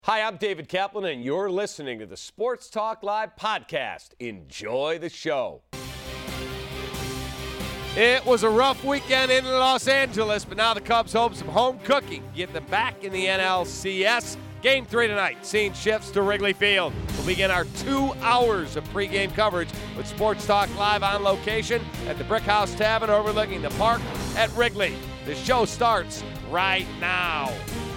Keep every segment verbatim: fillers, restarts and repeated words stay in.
Hi, I'm David Kaplan, and you're listening to the Sports Talk Live podcast. Enjoy the show. It was a rough weekend in Los Angeles, but now the Cubs hope some home cooking get them back in the N L C S. Game three tonight, seeing shifts to Wrigley Field. We'll begin our two hours of pregame coverage with Sports Talk Live on location at the Brick House Tavern overlooking the park at Wrigley. The show starts right now.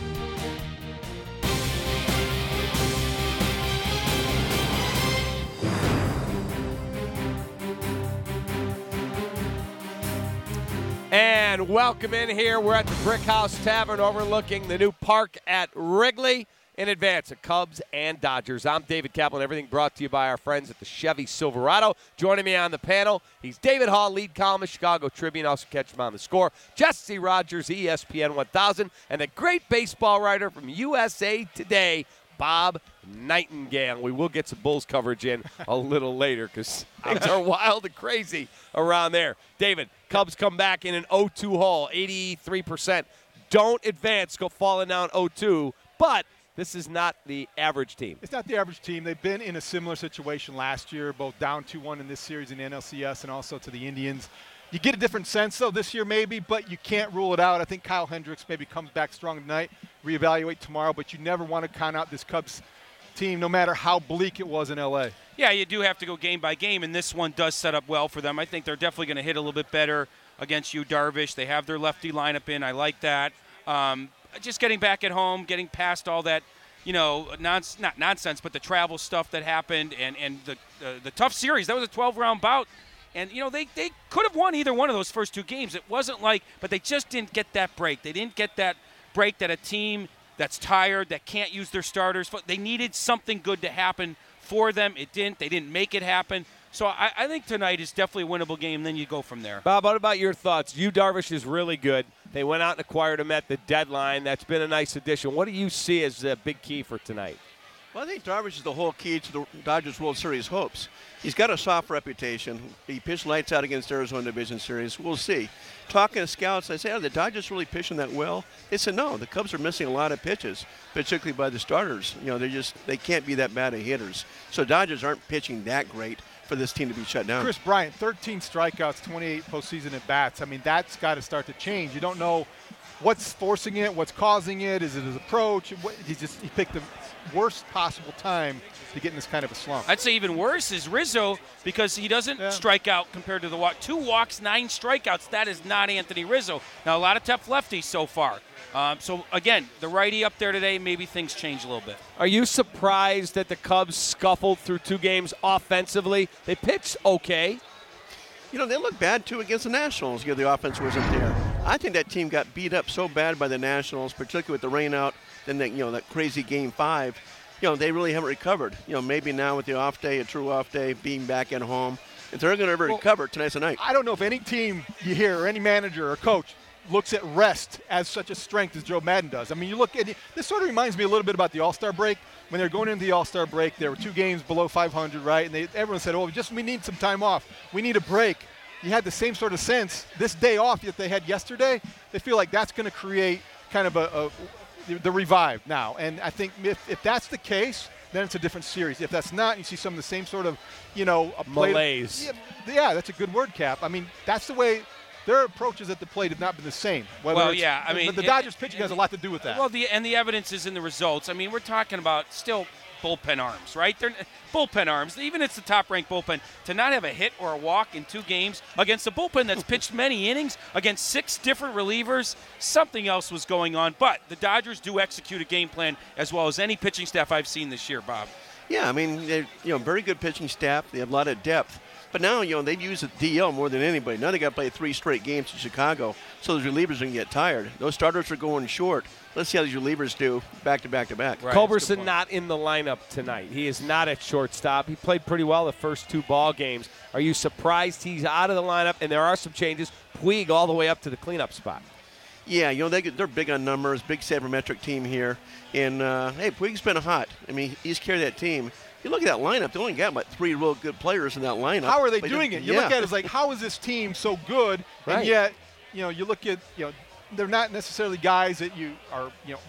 And welcome in here. We're at the Brick House Tavern overlooking the new park at Wrigley in advance of Cubs and Dodgers. I'm David Kaplan. Everything brought to you by our friends at the Chevy Silverado. Joining me on the panel, he's David Hall, lead columnist, Chicago Tribune. Also catch him on the Score. Jesse Rogers, E S P N one thousand. And the great baseball writer from U S A Today, Bob Nightingale. We will get some Bulls coverage in a little later because things are wild and crazy around there. David, Cubs come back in an oh two hole, eighty-three percent. Don't advance, go falling down oh two, but this is not the average team. It's not the average team. They've been in a similar situation last year, both down two one in this series in the N L C S and also to the Indians. You get a different sense, though, this year maybe, but you can't rule it out. I think Kyle Hendricks maybe comes back strong tonight, reevaluate tomorrow, but you never want to count out this Cubs team, no matter how bleak it was in L A. Yeah, you do have to go game by game, and this one does set up well for them. I think they're definitely going to hit a little bit better against Yu Darvish. They have their lefty lineup in. I like that. Um, just getting back at home, getting past all that, you know, nonsense, not nonsense, but the travel stuff that happened and, and the, the the tough series. That was a twelve-round bout. And, you know, they, they could have won either one of those first two games. It wasn't like – but they just didn't get that break. They didn't get that break that a team that's tired, that can't use their starters. They needed something good to happen for them. It didn't. They didn't make it happen. So I, I think tonight is definitely a winnable game. Then you go from there. Bob, what about your thoughts? Yu Darvish is really good. They went out and acquired him at the deadline. That's been a nice addition. What do you see as the big key for tonight? Well, I think Darvish is the whole key to the Dodgers World Series hopes. He's got a soft reputation. He pitched lights out against Arizona Division Series. We'll see. Talking to scouts, I say, are the Dodgers really pitching that well? They said, no, the Cubs are missing a lot of pitches, particularly by the starters. You know, they just they can't be that bad of hitters. So Dodgers aren't pitching that great for this team to be shut down. Chris Bryant, thirteen strikeouts, twenty-eight postseason at bats. I mean, that's got to start to change. You don't know what's forcing it, what's causing it. Is it his approach? He just he picked the worst possible time to get in this kind of a slump. I'd say even worse is Rizzo because he doesn't yeah. strike out compared to the walk. Two walks, nine strikeouts. That is not Anthony Rizzo. Now, a lot of tough lefties so far. Um, so, again, the righty up there today, maybe things change a little bit. Are you surprised that the Cubs scuffled through two games offensively? They pitched okay. You know, they look bad, too, against the Nationals. You know, the offense wasn't there. I think that team got beat up so bad by the Nationals, particularly with the rain out, then, the, you know, that crazy game five. You know, they really haven't recovered. You know, maybe now with the off day, a true off day, being back at home, if they're going to ever well, recover, tonight's the night. I don't know if any team you hear, or any manager or coach, looks at rest as such a strength as Joe Madden does. I mean, you look at it, this sort of reminds me a little bit about the All-Star break. When they were going into the All-Star break, there were two games below five hundred, right? And they, everyone said, oh, just we need some time off. We need a break. You had the same sort of sense. This day off that they had yesterday, they feel like that's going to create kind of a, a the, the revive now. And I think if, if that's the case, then it's a different series. If that's not, you see some of the same sort of, you know, a malaise. Yeah, yeah, that's a good word, Cap. I mean, that's the way their approaches at the plate have not been the same. Whether well, yeah, I mean, but the Dodgers pitching has a lot to do with that. Well, the and the evidence is in the results. I mean, we're talking about still bullpen arms, right? They're bullpen arms. Even it's the top-ranked bullpen. To not have a hit or a walk in two games against a bullpen that's pitched many innings against six different relievers, something else was going on. But the Dodgers do execute a game plan as well as any pitching staff I've seen this year, Bob. Yeah, I mean, they're, you know, very good pitching staff. They have a lot of depth. But now, you know, they've used the D L more than anybody. Now they got to play three straight games in Chicago, so those relievers are going to get tired. Those starters are going short. Let's see how these relievers do back to back to back. Right, Culberson not in the lineup tonight. He is not at shortstop. He played pretty well the first two ball games. Are you surprised he's out of the lineup? And there are some changes. Puig all the way up to the cleanup spot. Yeah, you know, they, they're big on numbers, big sabermetric team here. And, uh, hey, Puig's been hot. I mean, he's carried that team. You look at that lineup, they only got about three real good players in that lineup. How are they doing it? You yeah. look at it as like, how is this team so good? Right. And yet, you know, you look at, you know, they're not necessarily guys that you are, you know,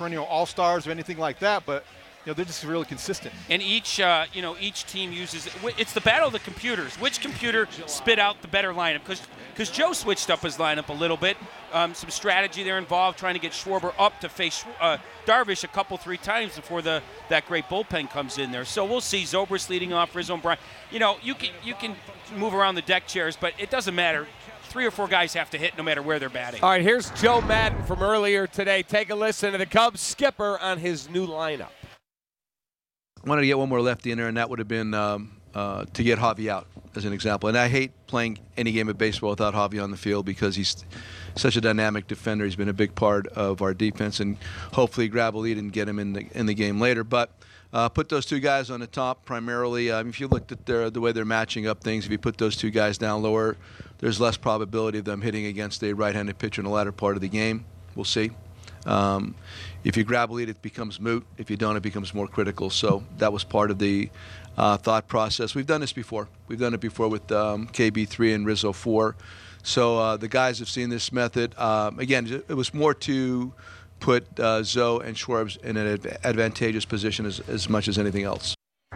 perennial all-stars or anything like that, but you know, they're just really consistent. And each, uh, you know, each team uses it's the battle of the computers. Which computer spit out the better lineup? Because because Joe switched up his lineup a little bit. Um, some strategy there involved, trying to get Schwarber up to face uh, Darvish a couple, three times before the that great bullpen comes in there. So we'll see. Zobrist leading off, Rizzo and Bryant. You know, you can you can move around the deck chairs, but it doesn't matter. Three or four guys have to hit no matter where they're batting. All right, here's Joe Maddon from earlier today. Take a listen to the Cubs skipper on his new lineup. Wanted to get one more lefty in there, and that would have been um, uh, to get Javi out, as an example. And I hate playing any game of baseball without Javi on the field because he's such a dynamic defender. He's been a big part of our defense, and hopefully grab a lead and get him in the in the game later. But uh, put those two guys on the top primarily. Um, if you looked at their, the way they're matching up things, if you put those two guys down lower, there's less probability of them hitting against a right-handed pitcher in the latter part of the game. We'll see. Um, if you grab a lead, it becomes moot. If you don't, it becomes more critical. So that was part of the uh, thought process. We've done this before. We've done it before with um, K B three and Rizzo four. So uh, the guys have seen this method. Um, again, it was more to put uh, Zoe and Schwarber in an advantageous position as, as much as anything else.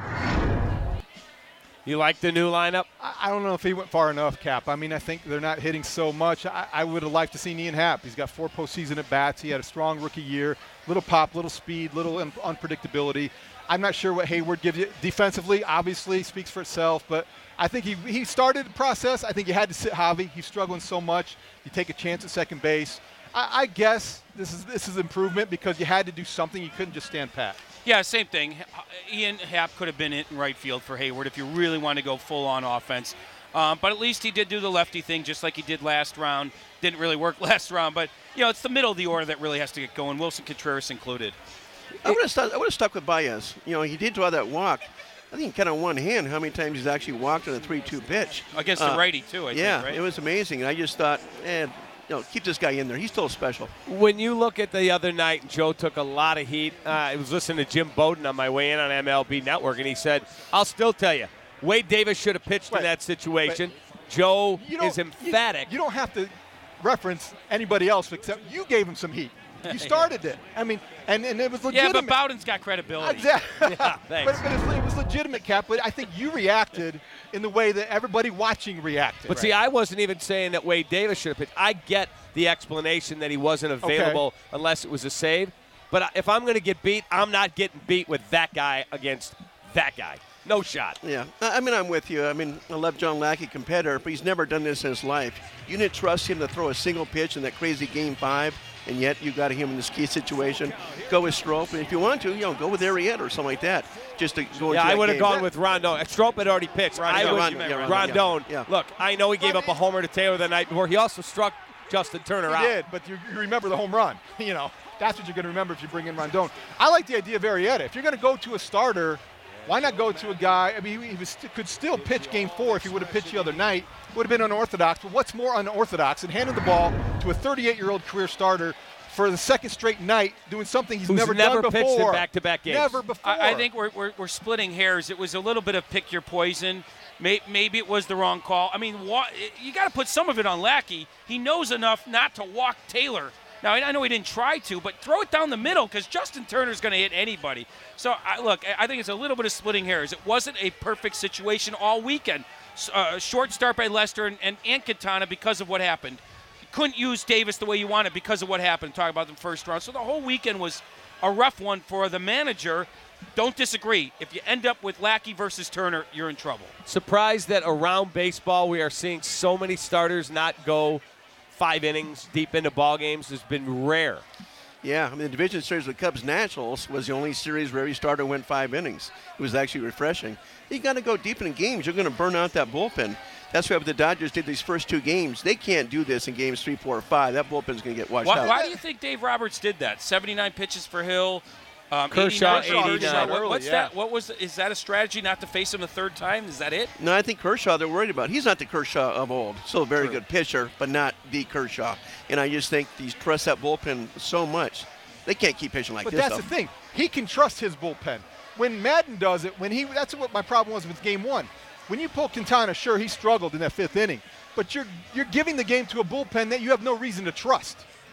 You like the new lineup? I don't know if he went far enough, Cap. I mean, I think they're not hitting so much. I, I would have liked to see Ian Happ. He's got four postseason at bats. He had a strong rookie year. Little pop, little speed, little un- unpredictability. I'm not sure what Hayward gives you defensively. Obviously, speaks for itself. But I think he he started the process. I think you had to sit Javi. He's struggling so much. You take a chance at second base. I, I guess this is this is improvement because you had to do something. You couldn't just stand pat. Yeah, same thing. Ian Happ could have been in right field for Hayward if you really want to go full-on offense. Um, but at least he did do the lefty thing just like he did last round. Didn't really work last round, but you know it's the middle of the order that really has to get going. Wilson Contreras included. I would have stuck. I would have stuck with Baez. You know, he did draw that walk. I think kind of one hand how many times he's actually walked on a three two pitch against uh, the righty too. I yeah, think, right? It was amazing. And I just thought, eh, you know, keep this guy in there. He's still special. When you look at the other night, and Joe took a lot of heat. Uh, I was listening to Jim Bowden on my way in on M L B Network, and he said, I'll still tell you, Wade Davis should have pitched Wait, in that situation. wait. Joe You don't- is emphatic. You, you don't have to reference anybody else except you gave him some heat. You started it. I mean, and, and it was Yeah, legitimate. but Bowden's got credibility. Exactly. Yeah, thanks. But, but it, was, it was legitimate, Cap. But I think you reacted in the way that everybody watching reacted. But see, I wasn't even saying that Wade Davis should have pitched. I get the explanation that he wasn't available Okay. unless it was a save. But if I'm going to get beat, I'm not getting beat with that guy against that guy. No shot. Yeah, I I mean, I'm with you. I mean, I love John Lackey, competitor, but he's never done this in his life. You didn't trust him to throw a single pitch in that crazy game five, and yet you got him in this key situation. Go with Strop, and if you want to, you know, go with Arrieta or something like that, just to go into Yeah, I that would have game. gone with Rondon. Strop had already pitched. I Yeah, would, Rondon, yeah, Rondon, Rondon. yeah. Look, I know he gave up a homer to Taylor the night before. He also struck Justin Turner You out. did, but you, you remember the home run. You know, that's what you're going to remember if you bring in Rondon. I like the idea of Arrieta. If you're going to go to a starter, why not go to a guy? I mean, he, he was, could still pitch game four if he would have pitched the other night. Would have been unorthodox. But what's more unorthodox than handing the ball to a thirty-eight-year-old career starter for the second straight night, doing something he's Who's never, never done pitched in before. back-to-back games. Never before. I, I think we're, we're, we're splitting hairs. It was a little bit of pick your poison. May, maybe it was the wrong call. I mean, wa- you got to put some of it on Lackey. He knows enough not to walk Taylor. Now, I know he didn't try to, but throw it down the middle because Justin Turner's going to hit anybody. So, I, look, I think it's a little bit of splitting hairs. It wasn't a perfect situation all weekend. Uh, short start by Lester and, and, and Quintana because of what happened. You couldn't use Davis the way you wanted because of what happened. Talk about the first round. So the whole weekend was a rough one for the manager. Don't disagree. If you end up with Lackey versus Turner, you're in trouble. Surprised that around baseball we are seeing so many starters not go five innings deep into ball games. Has been rare. Yeah, I mean, the division series with Cubs Nationals was the only series where every starter went five innings. It was actually refreshing. You got to go deep in games. You're going to burn out that bullpen. That's why the Dodgers did these first two games. They can't do this in games three, four, or five. That bullpen's going to get washed Why, out. why do you think Dave Roberts did that? seventy-nine pitches for Hill. Um, Kershaw, eighty-nine, eighty-nine. What, what's Yeah. that? What was? Is that a strategy not to face him the third time? Is that it? No, I think Kershaw they're worried about. He's not the Kershaw of old. Still a very good pitcher, but not the Kershaw. And I just think he trusts that bullpen so much. They can't keep pitching like But this. that's though. the thing. He can trust his bullpen. When Madden does it, when he that's what my problem was with game one. When you pull Quintana, sure, he struggled in that fifth inning. But you're you're giving the game to a bullpen that you have no reason to trust.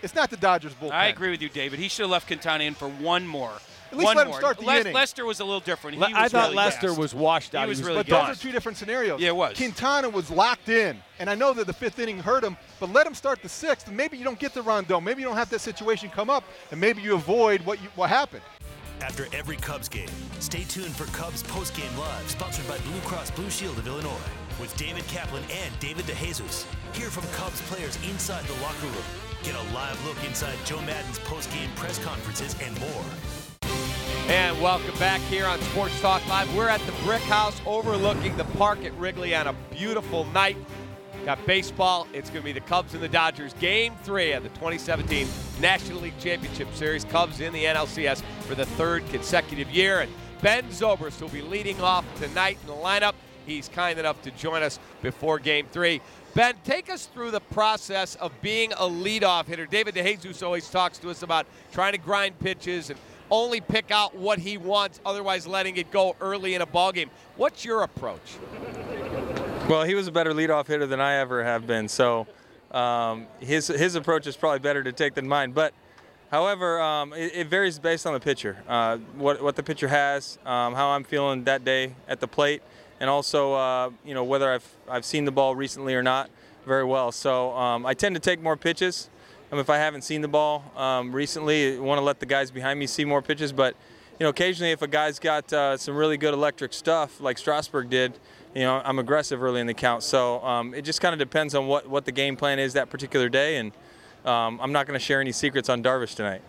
It's not the Dodgers bullpen. I agree with you, David. He should have left Quintana in for one more. At least one let him more. start the Le- inning. Lester was a little different. He Le- was I thought really Lester gassed. was washed out. He was He really But done. those are two different scenarios. Yeah, it was. Quintana was locked in, and I know that the fifth inning hurt him, but let him start the sixth, and maybe you don't get the Rondon. Maybe you don't have that situation come up, and maybe you avoid what you, what happened. After every Cubs game, stay tuned for Cubs Postgame Live, sponsored by Blue Cross Blue Shield of Illinois, with David Kaplan and David DeJesus. Hear from Cubs players inside the locker room. Get a live look inside Joe Maddon's postgame press conferences and more. And welcome back here on Sports Talk Live. We're at the Brick House overlooking the park at Wrigley on a beautiful night. Got baseball. It's going to be the Cubs and the Dodgers. Game three of the twenty seventeen National League Championship Series. Cubs in the N L C S for the third consecutive year. And Ben Zobrist will be leading off tonight in the lineup. He's kind enough to join us before Game three. Ben, take us through the process of being a leadoff hitter. David DeJesus always talks to us about trying to grind pitches and only pick out what he wants, otherwise letting it go early in a ballgame. What's your approach? Well, he was a better leadoff hitter than I ever have been, so um, his his approach is probably better to take than mine. But, however, um, it, it varies based on the pitcher, uh, what what the pitcher has, um, how I'm feeling that day at the plate, and also uh, you know whether I've I've seen the ball recently or not very well. So um, I tend to take more pitches. Um, if I haven't seen the ball um, recently, I want to let the guys behind me see more pitches. But you know, occasionally if a guy's got uh, some really good electric stuff like Strasburg did, you know, I'm aggressive early in the count. So um, it just kind of depends on what, what the game plan is that particular day. And um, I'm not going to share any secrets on Darvish tonight.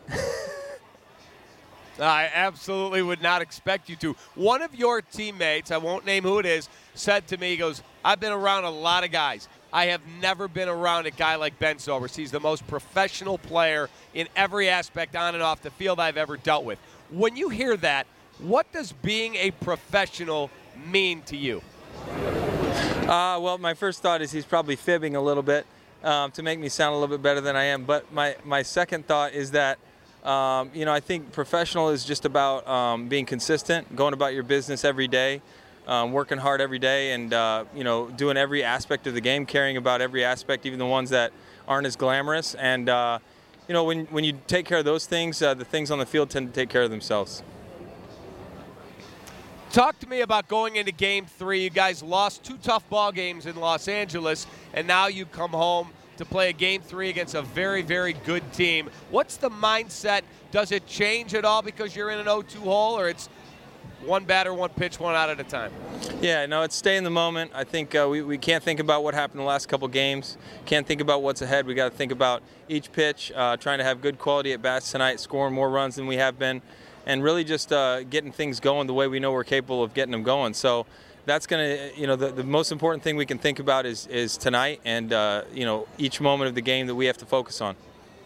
I absolutely would not expect you to. One of your teammates, I won't name who it is, said to me, he goes, I've been around a lot of guys. I have never been around a guy like Ben Zobrist. He's the most professional player in every aspect on and off the field I've ever dealt with. When you hear that, what does being a professional mean to you? Uh, well, my first thought is he's probably fibbing a little bit um, to make me sound a little bit better than I am. But my, my second thought is that, um, you know, I think professional is just about um, being consistent, going about your business every day, um, working hard every day, and, uh, you know, doing every aspect of the game, caring about every aspect, even the ones that aren't as glamorous. And, uh, you know, when, when you take care of those things, uh, the things on the field tend to take care of themselves. Talk to me about going into Game three. You guys lost two tough ball games in Los Angeles, and now you come home to play a Game three against a very, very good team. What's the mindset? Does it change at all because you're in an oh two hole, or it's one batter, one pitch, one out at a time? Yeah, no, it's stay in the moment. I think uh, we, we can't think about what happened the last couple games. Can't think about what's ahead. We got to think about each pitch, uh, trying to have good quality at bats tonight, scoring more runs than we have been, and really just uh, getting things going the way we know we're capable of getting them going. So that's going to, you know, the, the most important thing we can think about is, is tonight and, uh, you know, each moment of the game that we have to focus on.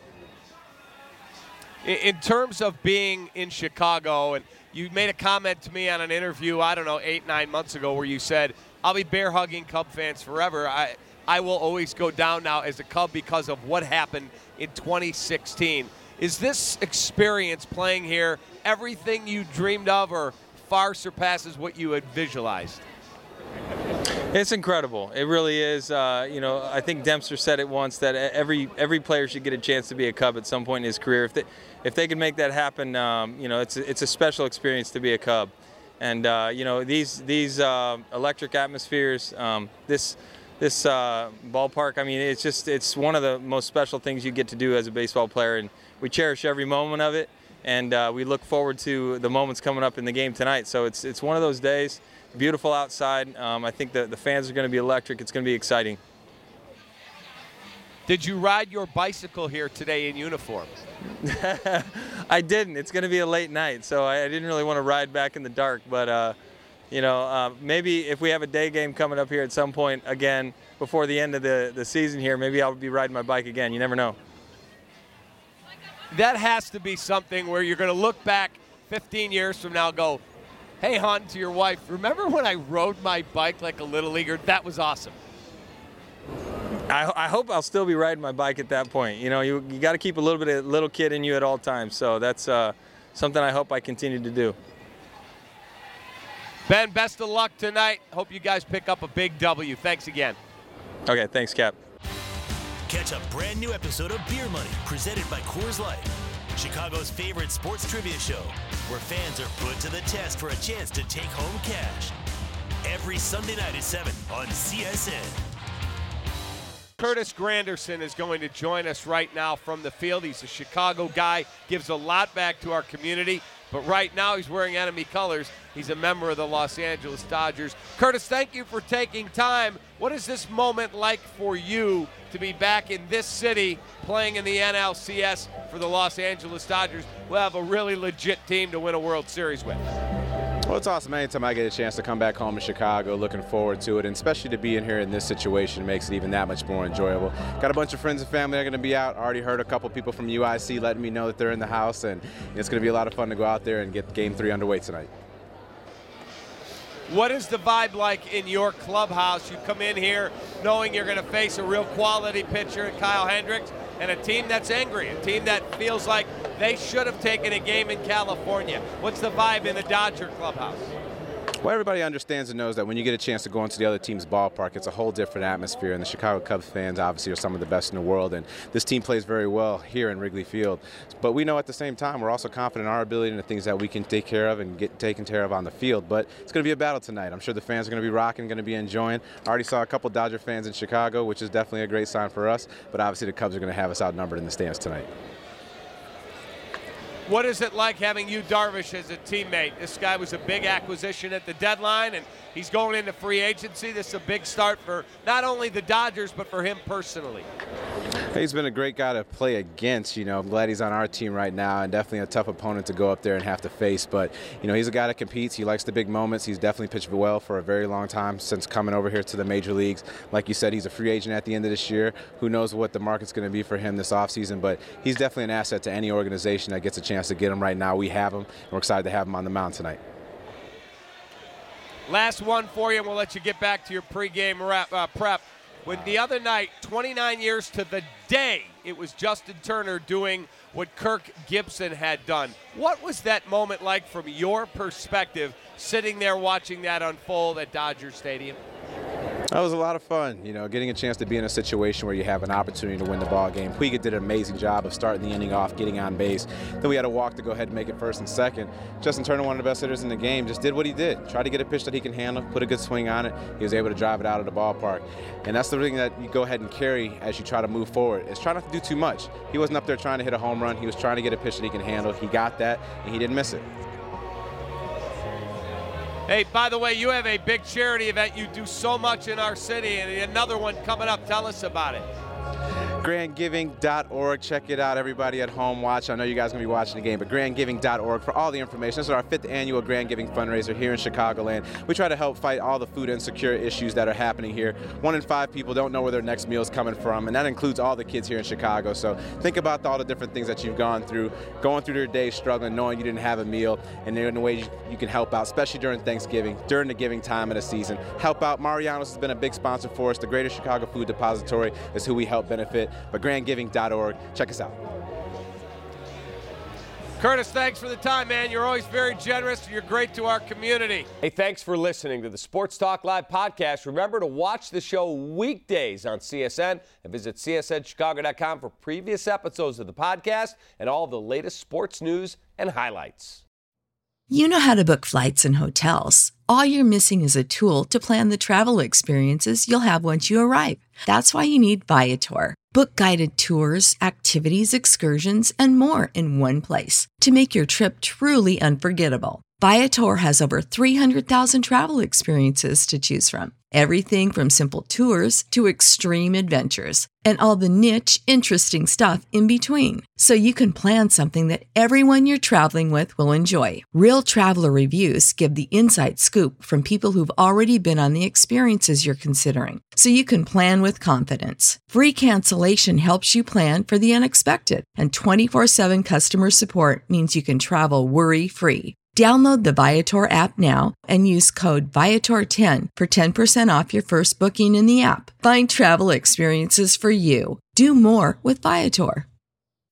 In terms of being in Chicago, and you made a comment to me on an interview, I don't know, eight, nine months ago where you said, I'll be bear hugging Cub fans forever. I, I will always go down now as a Cub because of what happened in twenty sixteen. Is this experience playing here everything you dreamed of or far surpasses what you had visualized? It's incredible. It really is. Uh, you know, I think Dempster said it once that every every player should get a chance to be a Cub at some point in his career. If they if they can make that happen, um, you know, it's a, it's a special experience to be a Cub. And uh, you know, these these uh, electric atmospheres, um, this this uh, ballpark. I mean, it's just it's one of the most special things you get to do as a baseball player, and we cherish every moment of it. And uh, we look forward to the moments coming up in the game tonight. So it's it's one of those days. Beautiful outside. Um, I think that the fans are going to be electric. It's going to be exciting. Did you ride your bicycle here today in uniform? I didn't. It's going to be a late night, so I, I didn't really want to ride back in the dark. But, uh, you know, uh, maybe if we have a day game coming up here at some point again before the end of the, the season here, maybe I'll be riding my bike again. You never know. That has to be something where you're going to look back fifteen years from now and go, hey, hon, to your wife, remember when I rode my bike like a little leaguer? That was awesome. I, I hope I'll still be riding my bike at that point. You know, you, you got to keep a little bit of little kid in you at all times. So that's uh, something I hope I continue to do. Ben, best of luck tonight. Hope you guys pick up a big W. Thanks again. Okay, thanks, Cap. Catch a brand new episode of Beer Money, presented by Coors Light, Chicago's favorite sports trivia show, where fans are put to the test for a chance to take home cash. Every Sunday night at seven on C S N. Curtis Granderson is going to join us right now from the field. He's a Chicago guy, gives a lot back to our community, but right now he's wearing enemy colors. He's a member of the Los Angeles Dodgers. Curtis, thank you for taking time. What is this moment like for you to be back in this city playing in the N L C S for the Los Angeles Dodgers, who have a really legit team to win a World Series with? Well, it's awesome. Anytime I get a chance to come back home to Chicago, looking forward to it, and especially to be in here in this situation makes it even that much more enjoyable. Got a bunch of friends and family that are going to be out. Already heard a couple people from U I C letting me know that they're in the house, and it's going to be a lot of fun to go out there and get Game three underway tonight. What is the vibe like in your clubhouse? You come in here knowing you're going to face a real quality pitcher in Kyle Hendricks and a team that's angry, a team that feels like they should have taken a game in California. What's the vibe in the Dodger clubhouse? Well, everybody understands and knows that when you get a chance to go into the other team's ballpark, it's a whole different atmosphere, and the Chicago Cubs fans obviously are some of the best in the world, and this team plays very well here in Wrigley Field. But we know at the same time we're also confident in our ability and the things that we can take care of and get taken care of on the field. But it's going to be a battle tonight. I'm sure the fans are going to be rocking, going to be enjoying. I already saw a couple Dodger fans in Chicago, which is definitely a great sign for us, but obviously the Cubs are going to have us outnumbered in the stands tonight. What is it like having Yu Darvish as a teammate? This guy was a big acquisition at the deadline, and he's going into free agency. This is a big start for not only the Dodgers, but for him personally. He's been a great guy to play against. You know, I'm glad he's on our team right now, and definitely a tough opponent to go up there and have to face. But, you know, he's a guy that competes. He likes the big moments. He's definitely pitched well for a very long time since coming over here to the major leagues. Like you said, he's a free agent at the end of this year. Who knows what the market's going to be for him this offseason, but he's definitely an asset to any organization that gets a chance to get him right now. We have him, and we're excited to have him on the mound tonight. Last one for you, and we'll let you get back to your pregame rep, uh, prep. When the other night, twenty-nine years to the day, it was Justin Turner doing what Kirk Gibson had done. What was that moment like from your perspective, sitting there watching that unfold at Dodger Stadium? That was a lot of fun, you know, getting a chance to be in a situation where you have an opportunity to win the ball game. Puig did an amazing job of starting the inning off, getting on base. Then we had a walk to go ahead and make it first and second. Justin Turner, one of the best hitters in the game, just did what he did. Tried to get a pitch that he can handle, put a good swing on it. He was able to drive it out of the ballpark. And that's the thing that you go ahead and carry as you try to move forward. Is try not to do too much. He wasn't up there trying to hit a home run. He was trying to get a pitch that he can handle. He got that, and he didn't miss it. Hey, by the way, you have a big charity event. You do so much in our city, and another one coming up. Tell us about it. grand giving dot org. Check it out, everybody at home. Watch. I know you guys are going to be watching the game, but grand giving dot org for all the information. This is our fifth annual Grand Giving fundraiser here in Chicagoland. We try to help fight all the food insecurity issues that are happening here. One in five people don't know where their next meal is coming from, and that includes all the kids here in Chicago. So think about all the different things that you've gone through, going through your day struggling, knowing you didn't have a meal, and there in a way you can help out, especially during Thanksgiving, during the giving time of the season. Help out. Mariano's has been a big sponsor for us. The Greater Chicago Food Depository is who we help benefit. But grand giving dot org, check us out. Curtis, thanks for the time, man. You're always very generous. You're great to our community. Hey, thanks for listening to the Sports Talk Live podcast. Remember to watch the show weekdays on C S N and visit C S N Chicago dot com for previous episodes of the podcast and all the latest sports news and highlights. You know how to book flights and hotels. All you're missing is a tool to plan the travel experiences you'll have once you arrive. That's why you need Viator. Book guided tours, activities, excursions, and more in one place to make your trip truly unforgettable. Viator has over three hundred thousand travel experiences to choose from. Everything from simple tours to extreme adventures and all the niche, interesting stuff in between. So you can plan something that everyone you're traveling with will enjoy. Real traveler reviews give the inside scoop from people who've already been on the experiences you're considering. So you can plan with confidence. Free cancellation helps you plan for the unexpected. And twenty-four seven customer support means you can travel worry-free. Download the Viator app now and use code Viator ten for ten percent off your first booking in the app. Find travel experiences for you. Do more with Viator.